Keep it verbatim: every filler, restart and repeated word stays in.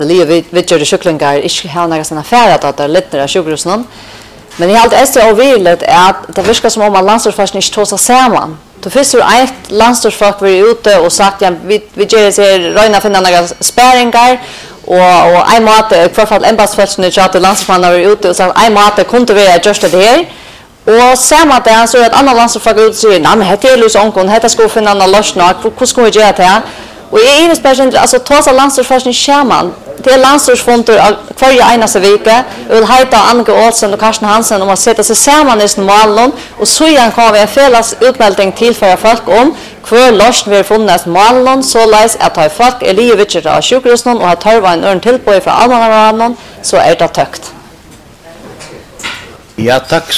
Lia vidgjörde kycklingar ikke har några sådana färdat att det är lite av sjukhusen. Men jag har alltid efter och vilet är att det verkar som om att landstorsfolk inte tar sig samman. Då finns det ett landstorsfolk vi är ute och sagt att vi, vi gör sig röjna finna några späringar och, och en mat, i alla fall ämbetsfolkene i tjatet landstorsmannen var ute och sagt att en mat kunde vara just det här. Och samma dag så är ett annat landstorsfolk ute och säger nej men det är lus onkon, det ska finna några lösningar, hur ska vi göra det? Och i en speciellt alltså tar sig landstorsfolk i samman. Det är landstorsfonder varje enaste vecka. Jag vill hejta Annika Olsen och Karsten Hansen om att sätta sig samman i sin målen och så igen kommer vi en fällas utmelding till för folk om hur lösning vi har funnit målen så läs att ha folk är livet av sjukhusen och har tarva en örn tillboj för allmänna så är det tökt. Ja, tack